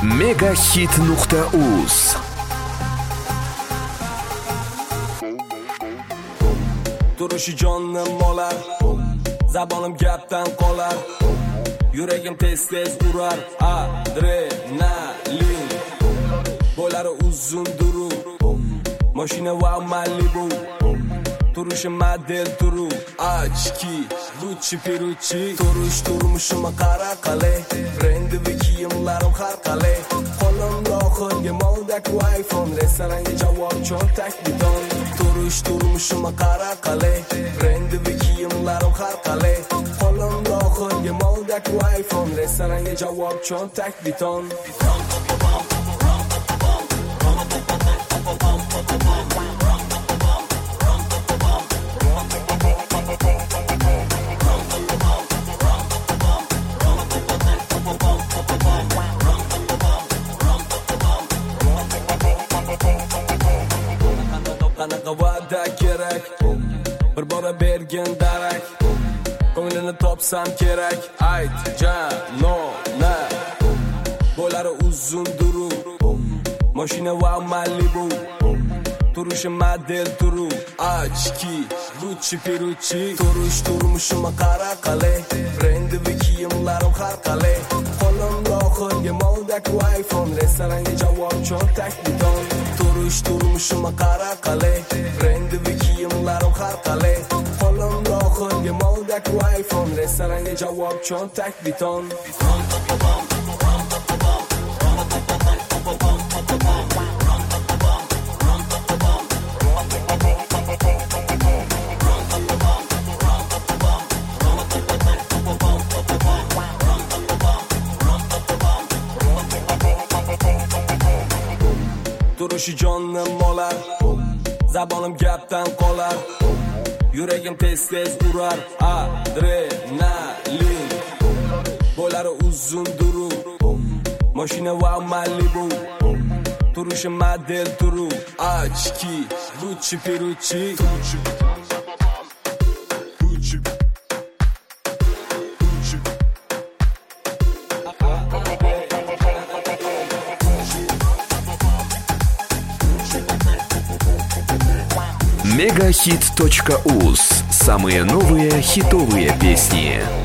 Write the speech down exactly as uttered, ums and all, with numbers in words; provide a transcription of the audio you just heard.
Megahit nuqta uz. Turishi jonim molar, zabonim gapdan qolar, yuragim tez-tez urar, adrenalin. Bo'ylari uzun duru, mashina va Malibu, turishi model turu, ochki, Gucci, Perucci. Turish turmushimga qara qalay, brendi va kiyimlarim har qalay. Qo'limda oxirgi model iPhone, restoranga javob cho'ntak bidon. Turish turmushimga qara qalay, brendi va kiyimlarim har qalay. Qo'limda oxirgi model iPhone, restoranga javob cho'ntak bidon. Qanaqa va'da kerak, bir bora bergin darak, ko'nglini topsam kerak, ayt janona. Bo'ylari uzun duru, mashina va Malibu, turishi model turu, ochki, Gucci, Perucci. Turish turmushimga qara qalay, brendi va kiyimlarim har qalay. Qo'limda oxirgi model iPhone, restoranga javob cho'ntak bidon. Turish turmushimga qara qalay, brendi va kiyimlarim har qalay. Qo'limda oxirgi model iPhone, restoranga javob cho'ntak bidon. Turishi jonim molar, zabonim gapdan qolar, yuragim tez-tez urar, adrenalin. Bo'ylari uzun duru, mashina va Malibu, turishi model turu, ochki, Gucci, Perucci. Megahit точка уз. Самые новые хитовые песни.